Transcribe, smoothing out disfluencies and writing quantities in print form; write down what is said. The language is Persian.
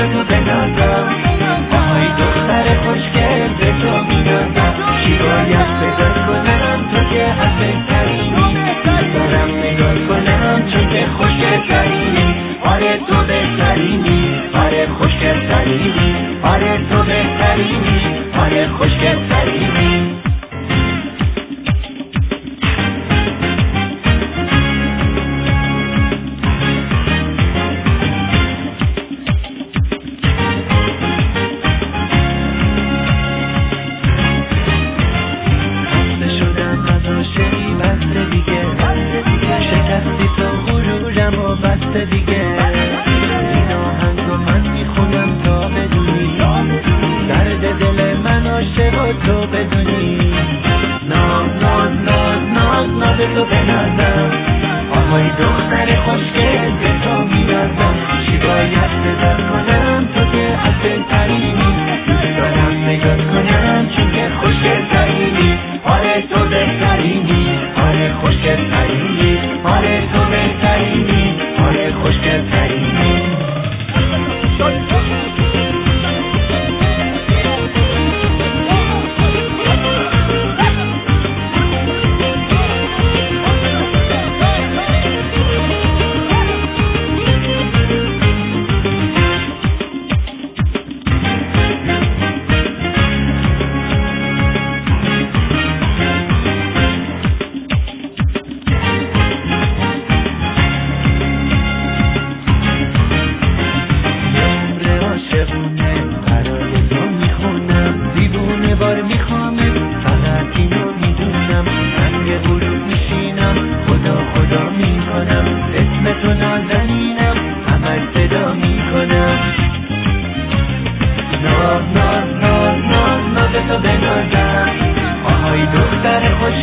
تو بنازم، آهای دختر خوشگل به تو مینازم. چی باید بگاه کنم تو که از بهترینی، دارم نگاه کنم چون که خوشگل‌ترینی. آره تو بهترینی، آره خوشگل‌ترینی، آره تو بهترینی، آره خوشگل‌ترینی. دیگه این آهنگو من میخونم تا بدونی درد دل من عاشق و تو بدونی. ناز ناز ناز ناز ناز تو بنازم، آهای دختر خوشگل به تو میازم. چی باید بذار کنم تو که از بهترینی، دارم نگاه کنم چون که خوشگل‌ترینی. آره تو بهترینی، آره خوشگل‌ترینی، آره تو بهترینی، آره خوشگل‌ترینی. ناز ناز ناز ناز ناز تو بنازم، آهای دختر خوش